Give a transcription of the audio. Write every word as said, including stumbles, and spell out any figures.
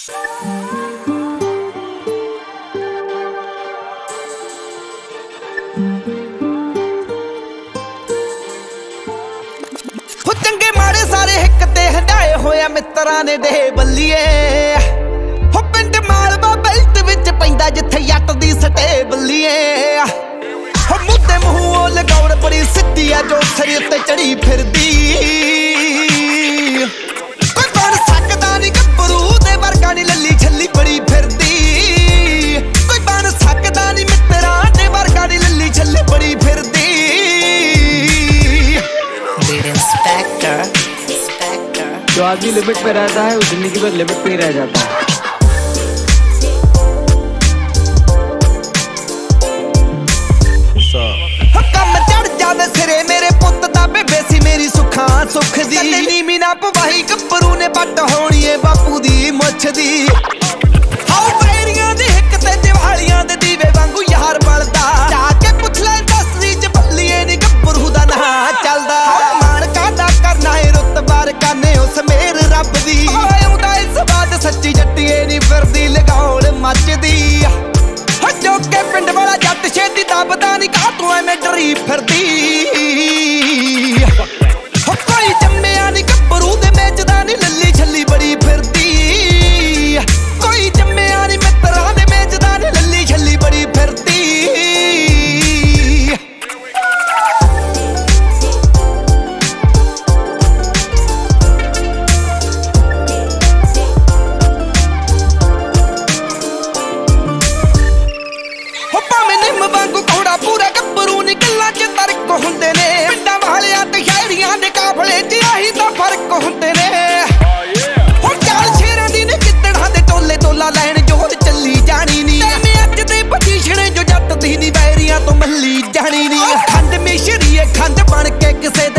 हो चंगे माड़े सारे हिक ते हंडाए होया मित्रां ने डे बल्लीए हो पिंड मालवा बेल्ट विच पैंदा जिथे जट दी स्टेबलीए हो मुद्दे मूंह लगाउण बड़ी सिद्धी आ जो सिर ते चढ़ी फिरदी कोई बन सकदा नी गब्बरू दे वर्गा नी लल्ली छल्ली बड़ी फिरदी कोई बन सकदा नी मित्रां दे वर्गा नी लल्ली छल्ली बड़ी फिरदी जो आदमी लिमिट पे रहता है वो जिंदगी भर लिमिट पे ही रह जाता है। कम चढ़ जावे सिरे मेरे पुत दा बेबे सी मेरी सुखा सुख दी कदे नीमी ना पवाही गब्बरू ने बट होनी है बापू दी मुछ दी आओ बैरियां दी हिक ते दिवालियां दे दीवे वांगू यार बलदा जाके पुछ ले दसवीं च बल्लीए नी गब्बरू दा ना चलदा मान कादा करना है रुतबार काने उस मेर रब दी आउंदा इस बात सच्ची जट्टीए नी फिरदी लगाउण मचदी जो के पिंड वाला जट छेती दबदा नी का तू एवें डरी फिरदी हो कोई जम्मिया नी गब्बरू दे मेचदा नी लल्ली छल्ली बड़ी फिरदी कोई जम्मिया नी मित्रां दे मेचदा नी लल्ली छल्ली बड़ी फिरदी वांगू घोड़ा पूरा गब्बरू नी गल्लां च तर्क हुंदे ने पिंडां वालियां ते शहरियां दे काफले च आही तां फर्क हुंदे ने हो चाल शेरां दी ने कितड़ां दे टोले टोला लैण जोर चली जानी नी मैं अज दे पजीशणे जो जट दी नी बैरियां तो मल्ली जानी नी खंड मिशरी खंड बन के किसे